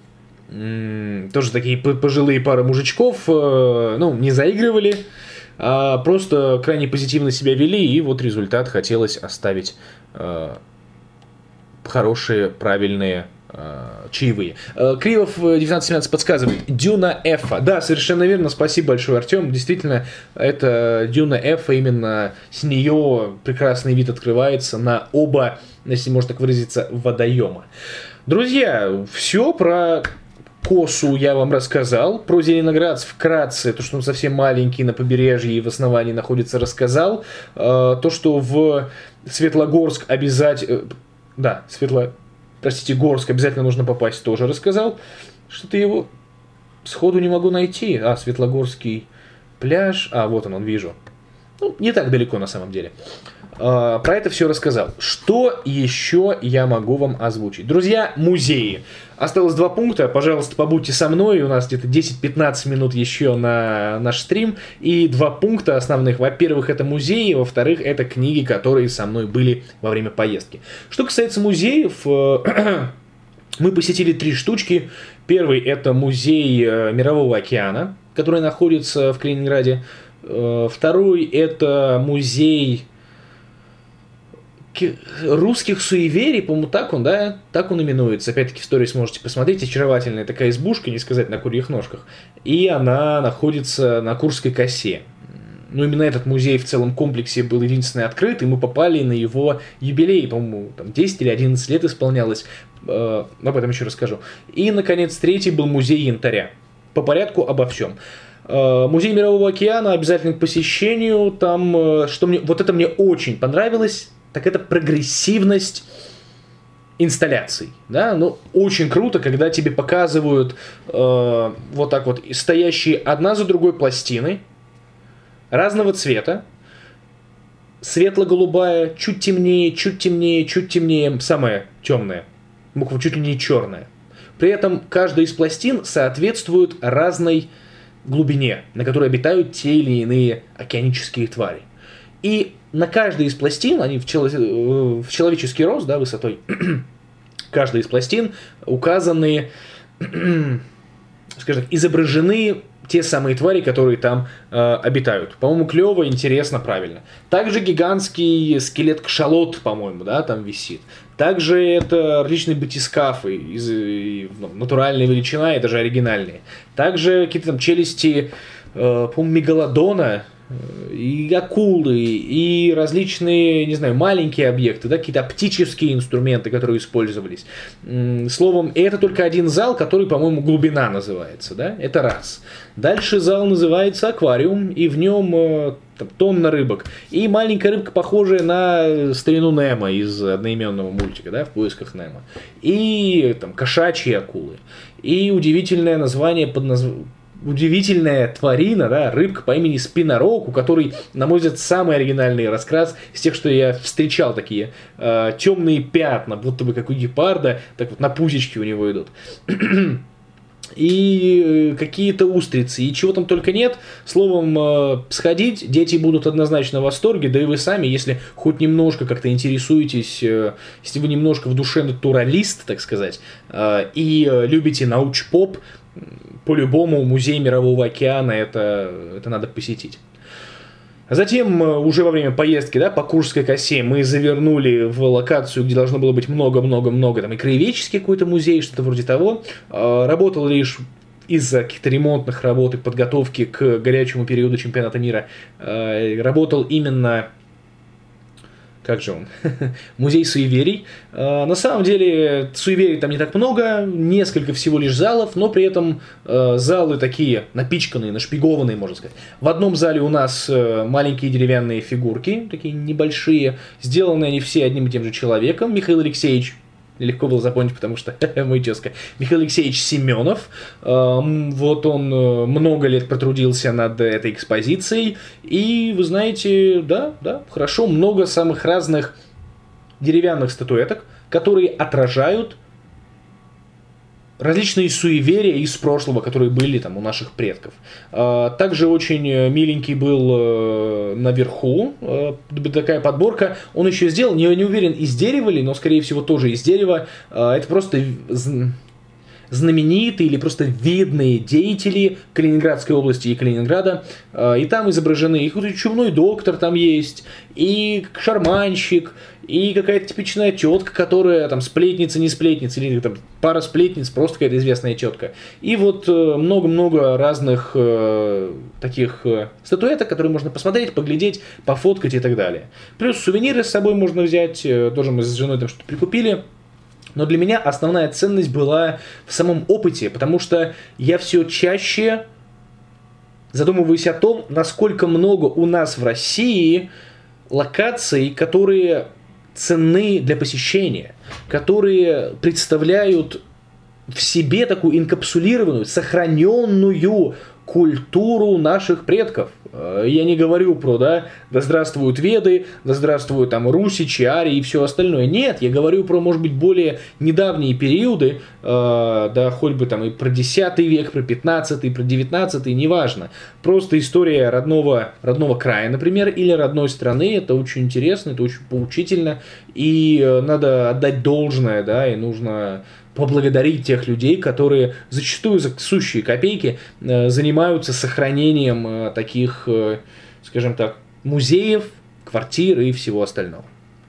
Тоже такие пожилые пары мужичков, не заигрывали, а просто крайне позитивно себя вели, и вот результат хотелось оставить хорошие, правильные чаевые. Кривов 1917 подсказывает: Дюна Эфа. Да, совершенно верно, спасибо большое, Артем. Действительно, это Дюна Эфа, именно с нее прекрасный вид открывается на оба, если можно так выразиться, водоема. Друзья, все про Косу я вам рассказал. Про Зеленоградск вкратце, то, что он совсем маленький на побережье и в основании находится, рассказал. То, что в Светлогорск обязательно... Да, Горск обязательно нужно попасть, тоже рассказал. Что-то его сходу не могу найти. Светлогорский пляж. Вот он, вижу. Не так далеко на самом деле. Про это все рассказал. Что еще я могу вам озвучить? Друзья, музеи. Осталось 2 пункта. Пожалуйста, побудьте со мной. У нас где-то 10-15 минут еще на наш стрим. И 2 пункта основных. Во-первых, это музеи. Во-вторых, это книги, которые со мной были во время поездки. Что касается музеев, мы посетили 3 штучки. Первый — это музей Мирового океана, который находится в Калининграде. Второй — это музей русских суеверий, по-моему, так он именуется. Опять-таки в сторис сможете посмотреть. Очаровательная такая избушка, не сказать, на курьих ножках. И она находится на Курской косе. Именно этот музей в целом комплексе был единственный открыт, и мы попали на его юбилей. По-моему, 10 или 11 лет исполнялось. Об этом еще расскажу. И, наконец, третий был музей янтаря. По порядку обо всем. Музей Мирового океана обязательно к посещению. Там, вот это мне очень понравилось, так это прогрессивность инсталляций. Да? Очень круто, когда тебе показывают вот так вот стоящие одна за другой пластины разного цвета. Светло-голубая, чуть темнее, самая темная. Буква чуть ли не черная. При этом каждая из пластин соответствует разной глубине, на которой обитают те или иные океанические твари. И на каждой из пластин, они в человеческий рост, да, высотой, каждой из пластин указаны, скажем так, изображены те самые твари, которые там обитают. По-моему, клево, интересно, правильно. Также гигантский скелет кашалот, по-моему, да, там висит. Также это различные батискафы, натуральная величина, и даже оригинальные. Также какие-то там челюсти, по-моему, мегалодона, и акулы, и различные, не знаю, маленькие объекты, да, какие-то оптические инструменты, которые использовались. Словом, это только один зал, который, по-моему, глубина называется, да, это раз. Дальше зал называется аквариум, и в нем тонна рыбок. И маленькая рыбка, похожая на старину Немо из одноименного мультика, да, в поисках Немо. И там кошачьи акулы. И удивительное название удивительная тварина, да, рыбка по имени спинорог, у которой, на мой взгляд, самый оригинальный раскрас из тех, что я встречал, такие темные пятна, будто бы как у гепарда, так вот на пузичке у него идут. И какие-то устрицы, и чего там только нет. Словом, сходить, дети будут однозначно в восторге, да и вы сами, если хоть немножко как-то интересуетесь, если вы немножко в душе натуралист, так сказать, и любите научпоп, по-любому музей Мирового океана это надо посетить. Затем, уже во время поездки, да, по Курской косе мы завернули в локацию, где должно было быть много-много-много, там и краеведческий какой-то музей, что-то вроде того. Работал лишь из-за каких-то ремонтных работ и подготовки к горячему периоду чемпионата мира. Работал именно... Как же он? Музей суеверий. На самом деле суеверий там не так много, несколько всего лишь залов, но при этом залы такие напичканные, нашпигованные, можно сказать. В одном зале у нас маленькие деревянные фигурки, такие небольшие, сделаны они все одним и тем же человеком, Михаил Алексеевич. Легко было запомнить, потому что мой тезка. Михаил Алексеевич Семенов. Вот он много лет потрудился над этой экспозицией. И, вы знаете, да, хорошо, много самых разных деревянных статуэток, которые отражают различные суеверия из прошлого, которые были там у наших предков. Также очень миленький был наверху, такая подборка. Он еще сделал, не уверен, из дерева ли, но скорее всего тоже из дерева. Это просто знаменитые или просто видные деятели Калининградской области и Калининграда. И там изображены и какой-то чумной доктор там есть, и шарманщик, и какая-то типичная тетка, которая там сплетница, не сплетница, или там пара сплетниц, просто какая-то известная тетка. И вот много-много разных таких статуэток, которые можно посмотреть, поглядеть, пофоткать и так далее. Плюс сувениры с собой можно взять, тоже мы с женой там что-то прикупили. Но для меня основная ценность была в самом опыте, потому что я все чаще задумываюсь о том, насколько много у нас в России локаций, которые ценны для посещения, которые представляют в себе такую инкапсулированную, сохраненную культуру наших предков. Я не говорю про, да здравствуют Веды, да здравствуют там русичи, арии и все остальное. Нет, я говорю про, может быть, более недавние периоды, да хоть бы там и про 10 век, про 15, про 19, неважно. Просто история родного края, например, или родной страны. Это очень интересно, это очень поучительно. И надо отдать должное, да, и нужно поблагодарить тех людей, которые зачастую за сущие копейки занимаются сохранением таких, скажем так, музеев, квартир и всего остального.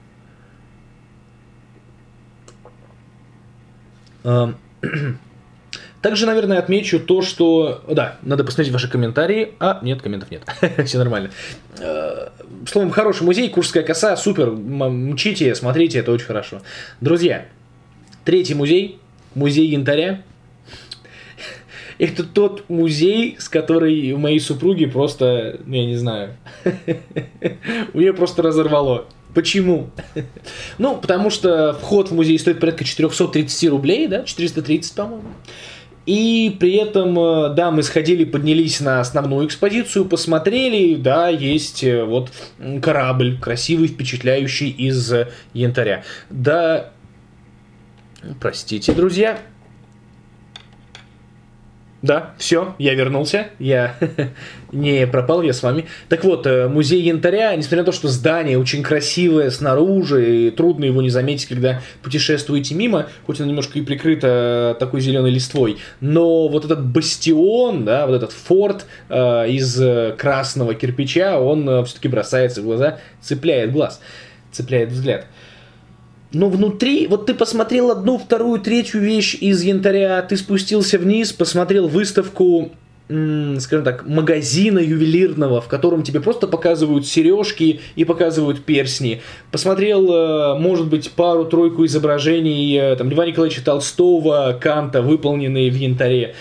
Также, наверное, отмечу то, что... Да, надо посмотреть ваши комментарии. Нет, комментов нет. Все нормально. Словом, хороший музей, Куршская коса, супер. Мчите, смотрите, это очень хорошо. Друзья, третий музей, музей янтаря. Это тот музей, с которой у моей супруги просто, я не знаю, у нее просто разорвало. Почему? Ну, потому что вход в музей стоит порядка 430 рублей, да, 430, по-моему. И при этом, да, мы сходили, поднялись на основную экспозицию, посмотрели, да, есть вот корабль красивый, впечатляющий из янтаря. Да, простите, друзья. Да, все, я вернулся, я не пропал, я с вами. Так вот, музей янтаря, несмотря на то, что здание очень красивое снаружи, и трудно его не заметить, когда путешествуете мимо, хоть оно немножко и прикрыто такой зеленой листвой, но вот этот бастион, да, вот этот форт из красного кирпича, он все-таки бросается в глаза, цепляет глаз, цепляет взгляд. Но внутри, вот ты посмотрел одну, вторую, третью вещь из янтаря, ты спустился вниз, посмотрел выставку, скажем так, магазина ювелирного, в котором тебе просто показывают сережки и показывают перстни. Посмотрел, может быть, пару-тройку изображений там, Льва Николаевича Толстого, Канта, выполненные в янтаре.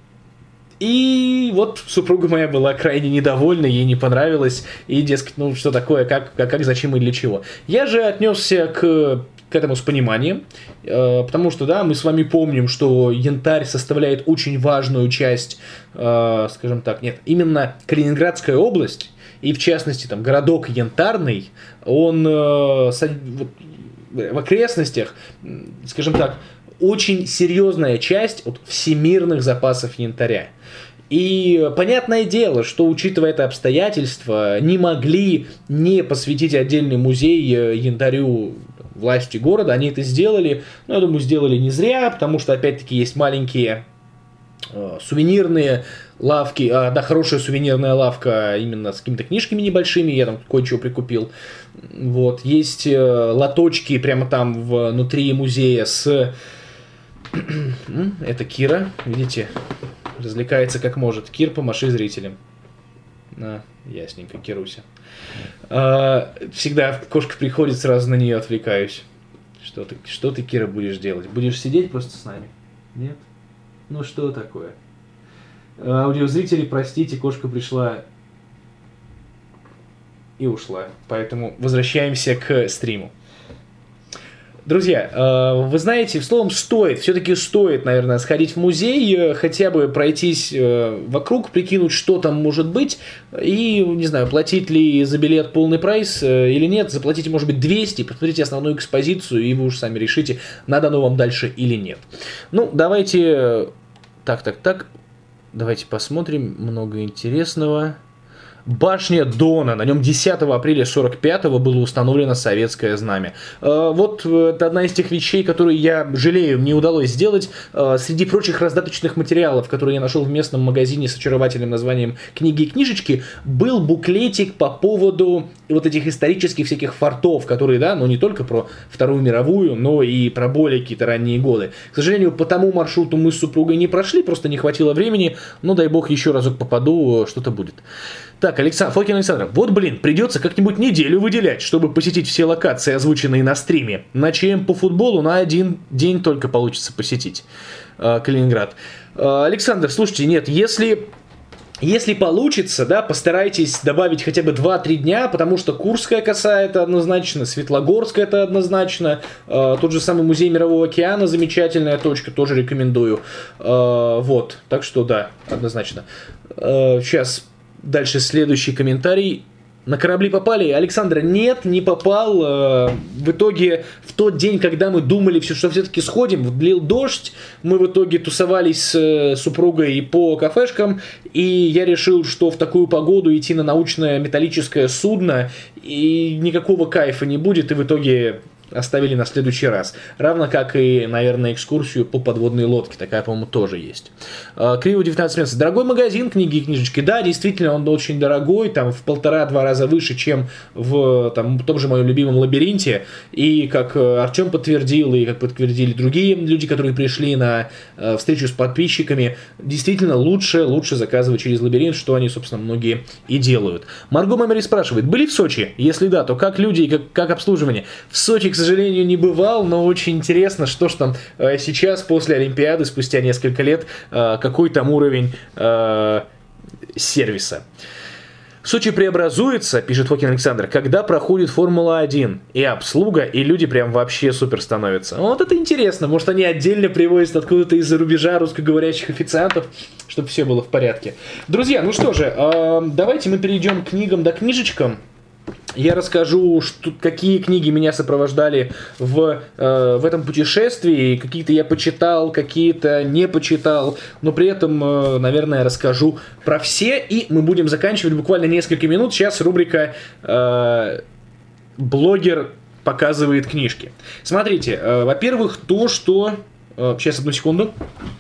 И вот супруга моя была крайне недовольна, ей не понравилось, и, дескать, ну что такое, как, зачем и для чего. Я же отнесся к этому с пониманием, потому что, да, мы с вами помним, что янтарь составляет очень важную часть, скажем так, нет, именно Калининградская область, и в частности, там, городок Янтарный, он в окрестностях, скажем так, очень серьезная часть от всемирных запасов янтаря. И понятное дело, что, учитывая это обстоятельство, не могли не посвятить отдельный музей янтарю власти города. Они это сделали, но я думаю, сделали не зря, потому что, опять-таки, есть маленькие сувенирные лавки, да, хорошая сувенирная лавка именно с какими-то книжками небольшими, я там кое-чего прикупил. Вот. Есть лоточки прямо там внутри музея с... Это Кира, видите, развлекается как может. Кир, помаши зрителям. Ясненько, Кируся. Всегда кошка приходит, сразу на нее отвлекаюсь. Что ты, Кира, будешь делать? Будешь сидеть просто с нами? Нет? Ну что такое? Аудиозрители, простите, кошка пришла и ушла. Поэтому возвращаемся к стриму. Друзья, вы знаете, словом, все-таки стоит, наверное, сходить в музей, хотя бы пройтись вокруг, прикинуть, что там может быть, и, не знаю, платить ли за билет полный прайс или нет, заплатите, может быть, 200, посмотрите основную экспозицию, и вы уж сами решите, надо оно вам дальше или нет. Ну, давайте... Так, давайте посмотрим, много интересного. Башня Дона. На нем 10 апреля 45-го было установлено советское знамя. Вот это одна из тех вещей, которые я жалею, не удалось сделать. Среди прочих раздаточных материалов, которые я нашел в местном магазине с очаровательным названием «Книги и книжечки», был буклетик по поводу вот этих исторических всяких фортов, которые, да, ну не только про Вторую мировую, но и про более какие-то ранние годы. К сожалению, по тому маршруту мы с супругой не прошли, просто не хватило времени, но дай бог еще разок попаду, что-то будет. Так, Фокин Александр, вот блин, придется как-нибудь неделю выделять, чтобы посетить все локации, озвученные на стриме. На ЧМ по футболу на один день только получится посетить Калининград. Александр, слушайте, нет, если получится, да, постарайтесь добавить хотя бы 2-3 дня, потому что Курская коса это однозначно, Светлогорская это однозначно, тот же самый музей Мирового океана, замечательная точка, тоже рекомендую. Вот, так что да, однозначно. Сейчас дальше следующий комментарий. На корабли попали? Александр, нет, не попал. В итоге, в тот день, когда мы думали, что все-таки сходим, влил дождь, мы в итоге тусовались с супругой по кафешкам, и я решил, что в такую погоду идти на научное металлическое судно, и никакого кайфа не будет, и в итоге оставили на следующий раз. Равно как и, наверное, экскурсию по подводной лодке. Такая, по-моему, тоже есть. Криво 19 месяцев. Дорогой магазин книги и книжечки. Да, действительно, он очень дорогой. Там в 1,5-2 раза выше, чем в том же моем любимом лабиринте. И как Артем подтвердил, и как подтвердили другие люди, которые пришли на встречу с подписчиками, действительно лучше заказывать через лабиринт, что они, собственно, многие и делают. Марго Мэмори спрашивает, были в Сочи? Если да, то как люди и как обслуживание? В Сочи, к сожалению, не бывал, но очень интересно, что ж там сейчас, после Олимпиады, спустя несколько лет, какой там уровень сервиса. Сочи преобразуется, пишет Фокин Александр, когда проходит Формула-1, и обслуга, и люди прям вообще супер становятся. Вот это интересно, может они отдельно привозят откуда-то из-за рубежа русскоговорящих официантов, чтобы все было в порядке. Друзья, ну что же, давайте мы перейдем к книгам да книжечкам. Я расскажу, какие книги меня сопровождали в этом путешествии. Какие-то я почитал, какие-то не почитал. Но при этом, наверное, расскажу про все. И мы будем заканчивать буквально несколько минут. Сейчас рубрика «Блогер показывает книжки». Смотрите, во-первых, то, что... Сейчас, одну секунду.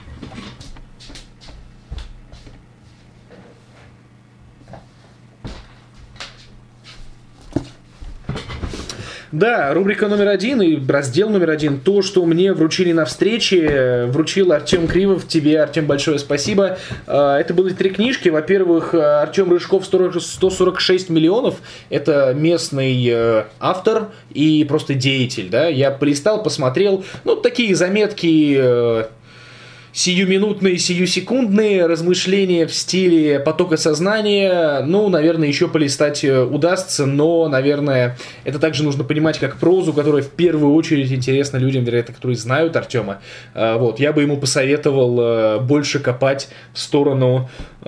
Да, рубрика номер 1 и раздел номер 1. То, что мне вручили на встрече, вручил Артем Кривов. Тебе, Артем, большое спасибо. Это были 3 книжки. Во-первых, Артем Рыжков «146 миллионов». Это местный автор и просто деятель. Да? Я полистал, посмотрел. Ну, такие заметки... сиюминутные, сиюсекундные размышления в стиле потока сознания, ну, наверное, еще полистать удастся, но, наверное, это также нужно понимать как прозу, которая в первую очередь интересна людям, вероятно, которые знают Артема. Вот, я бы ему посоветовал больше копать в сторону,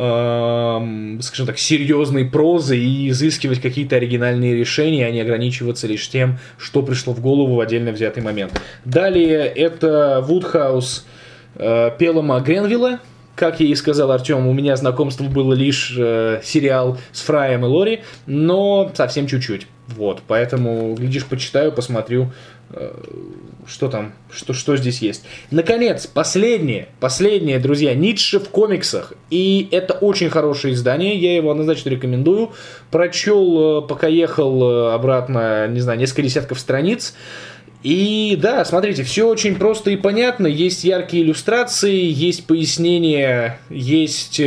скажем так, серьезной прозы и изыскивать какие-то оригинальные решения, а не ограничиваться лишь тем, что пришло в голову в отдельно взятый момент. Далее это Вудхаус Пелома Гренвилла. Как я и сказал, Артем, у меня знакомство было лишь сериал с Фраем и Лори, но совсем чуть-чуть. Вот, поэтому, глядишь, почитаю, посмотрю, что там, что здесь есть. Наконец, последнее, друзья, Ницше в комиксах. И это очень хорошее издание, я его однозначно рекомендую. Прочел, пока ехал обратно, не знаю, несколько десятков страниц. И да, смотрите, все очень просто и понятно. Есть яркие иллюстрации, есть пояснения, есть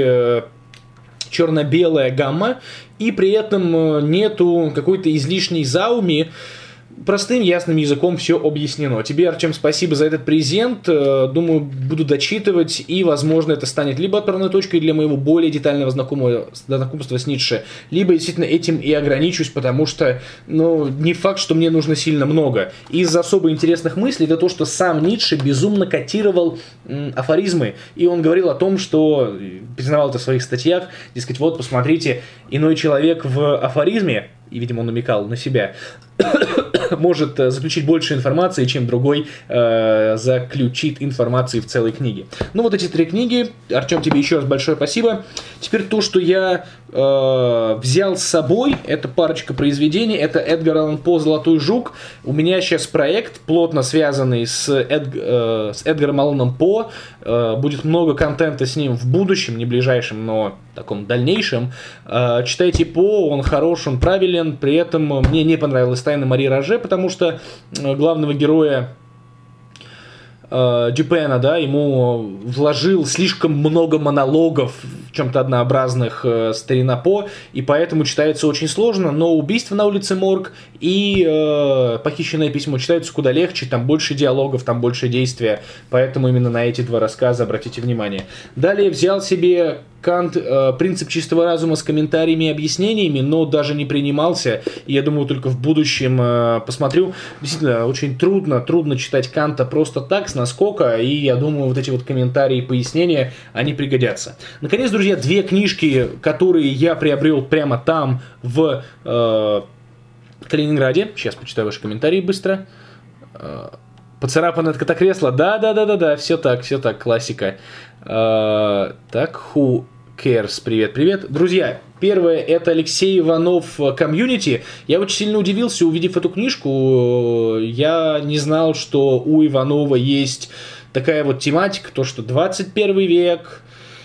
черно-белая гамма. И при этом нету какой-то излишней зауми. Простым, ясным языком все объяснено. Тебе, Артем, спасибо за этот презент. Думаю, буду дочитывать, и, возможно, это станет либо отправной точкой для моего более детального знакомства с Ницше, либо действительно этим и ограничусь, потому что, ну, не факт, что мне нужно сильно много. Из особо интересных мыслей это то, что сам Ницше безумно котировал афоризмы, и он говорил о том, что, признавал это в своих статьях, дескать, вот, посмотрите, иной человек в афоризме, и, видимо, он намекал на себя, может заключить больше информации, чем другой заключит информации в целой книге. Ну, вот эти 3 книги. Артем, тебе еще раз большое спасибо. Теперь то, что я взял с собой, это парочка произведений, это Эдгар Аллан По «Золотой жук». У меня сейчас проект, плотно связанный с Эдгаром Алланом По. Будет много контента с ним в будущем, не ближайшем, но таком дальнейшем. Читайте По, он хорош, он правилен. При этом мне не понравилась «Тайна Мари Роже», потому что главного героя Дюпена, да, ему вложил слишком много монологов, в чем-то однообразных, старина По, и поэтому читается очень сложно, но «Убийство на улице Морг» и «Похищенное письмо» читаются куда легче, там больше диалогов, там больше действия, поэтому именно на эти два рассказа обратите внимание. Далее взял себе Кант «Принцип чистого разума» с комментариями и объяснениями, но даже не принимался, и я думаю, только в будущем посмотрю. Действительно, очень трудно читать Канта просто так, с наскока, и я думаю, вот эти вот комментарии и пояснения, они пригодятся. Наконец, друзья, две книжки, которые я приобрел прямо там, в Калининграде. Сейчас почитаю ваши комментарии быстро. «Поцарапанное от кота-кресла». Да, все так, классика. Так, Who Cares, привет. Друзья, первое, это Алексей Иванов «Комьюнити». Я очень сильно удивился, увидев эту книжку. Я не знал, что у Иванова есть такая вот тематика, то, что 21 век,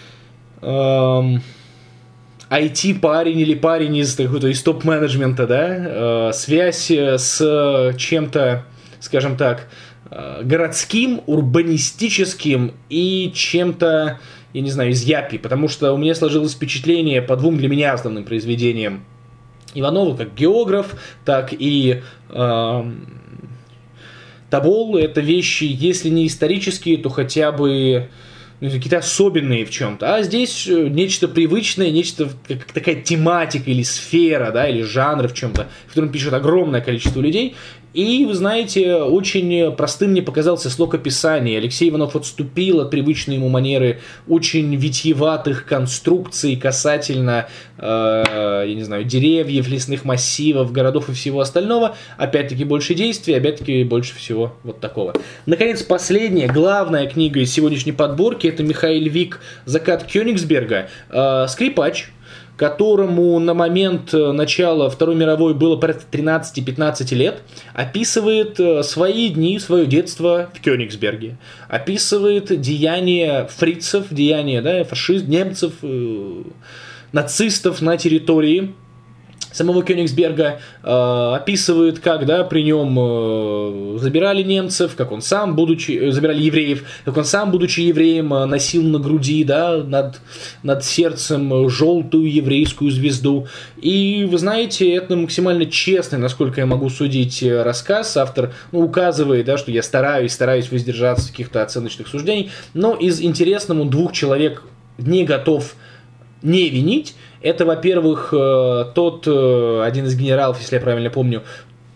IT-парень или парень из топ-менеджмента, да, связь с чем-то, скажем так, городским, урбанистическим и чем-то, я не знаю, из япи, потому что у меня сложилось впечатление по двум для меня основным произведениям Иванова, как географ, так и Тобол. Это вещи, если не исторические, то хотя бы какие-то особенные в чем-то. А здесь нечто привычное, нечто как такая тематика или сфера, да, или жанр в чем-то, в котором пишет огромное количество людей. И, вы знаете, очень простым мне показался слог описания. Алексей Иванов отступил от привычной ему манеры очень витиеватых конструкций касательно, я не знаю, деревьев, лесных массивов, городов и всего остального. Опять-таки больше действий, опять-таки больше всего вот такого. Наконец, последняя, главная книга из сегодняшней подборки, это Михаил Вик «Закат Кёнигсберга», скрипач, которому на момент начала Второй мировой было порядка 13-15 лет, описывает свои дни, свое детство в Кёнигсберге, описывает деяния фрицев, деяния, да, немцев, нацистов на территории самого Кёнигсберга, описывает, как, да, при нем забирали немцев, как он сам, забирали евреев, как он сам, будучи евреем, носил на груди, да, над сердцем желтую еврейскую звезду. И, вы знаете, это максимально честный, насколько я могу судить, рассказ. Автор, указывает, да, что я стараюсь воздержаться от каких-то оценочных суждений, но из интересного он двух человек не готов не винить. Это, во-первых, тот один из генералов, если я правильно помню,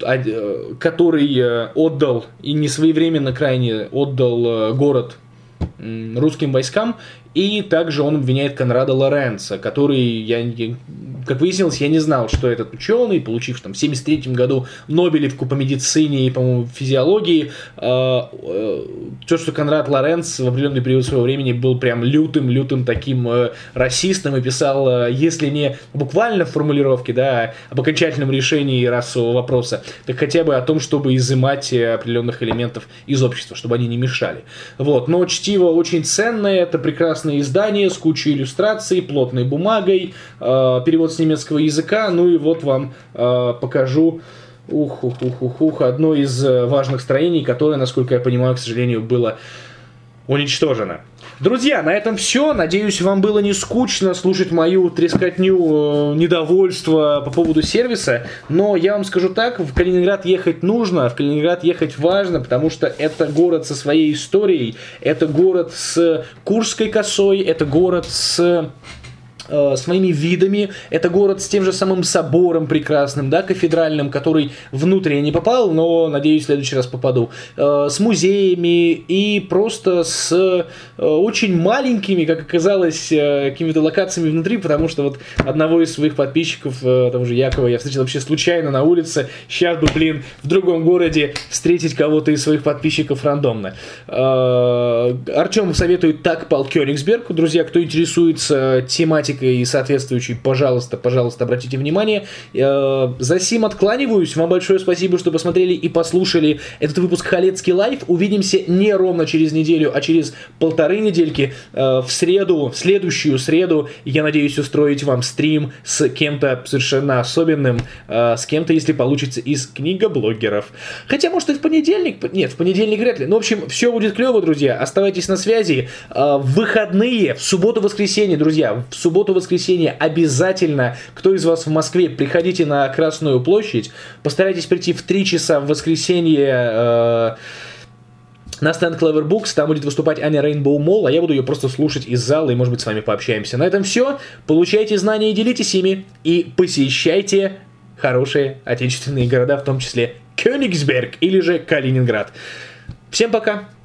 который отдал, и не своевременно крайне отдал город русским войскам, и также он обвиняет Конрада Лоренца, который, как выяснилось, я не знал, что этот ученый, получивший там в 1973 году Нобелевку по медицине и, по-моему, физиологии, то, что Конрад Лоренц в определенный период своего времени был прям лютым таким расистом и писал, если не буквально в формулировке, да, об окончательном решении расового вопроса, так хотя бы о том, чтобы изымать определенных элементов из общества, чтобы они не мешали. Вот. Но чтиво очень ценное, это прекрасное издание с кучей иллюстраций, плотной бумагой, перевод с немецкого языка. Ну и вот вам покажу одно из важных строений, которое, насколько я понимаю, к сожалению, было уничтожено. Друзья, на этом все. Надеюсь, вам было не скучно слушать мою трескотню недовольства по поводу сервиса. Но я вам скажу так, в Калининград ехать нужно, в Калининград ехать важно, потому что это город со своей историей, это город с Курской косой, это город с моими видами, это город с тем же самым собором прекрасным, да, кафедральным, который внутрь я не попал, но, надеюсь, в следующий раз попаду, с музеями и просто с очень маленькими, как оказалось, какими-то локациями внутри, потому что вот одного из своих подписчиков, того же Якова, я встретил вообще случайно на улице, сейчас бы, в другом городе встретить кого-то из своих подписчиков рандомно. Артем советует так Пал Кёнигсберг, друзья, кто интересуется тематикой тематикой соответствующей, пожалуйста, обратите внимание. За сим откланиваюсь. Вам большое спасибо, что посмотрели и послушали этот выпуск Халецкий Лайв. Увидимся не ровно через неделю, а через 1,5 недельки. В следующую среду, я надеюсь устроить вам стрим с кем-то совершенно особенным, с кем-то, если получится, из книгоблогеров. Хотя, может, и в понедельник. Нет, в понедельник вряд ли. Ну, в общем, все будет клево, друзья. Оставайтесь на связи. В выходные, в субботу-воскресенье, друзья, в субботу-воскресенье обязательно, кто из вас в Москве, приходите на Красную площадь. Постарайтесь прийти в 3 часа в воскресенье на стенд Clever Books. Там будет выступать Аня Rainbow Mall, а я буду ее просто слушать из зала, и, может быть, с вами пообщаемся. На этом все. Получайте знания и делитесь ими. И посещайте хорошие отечественные города, в том числе Кёнигсберг или же Калининград. Всем пока!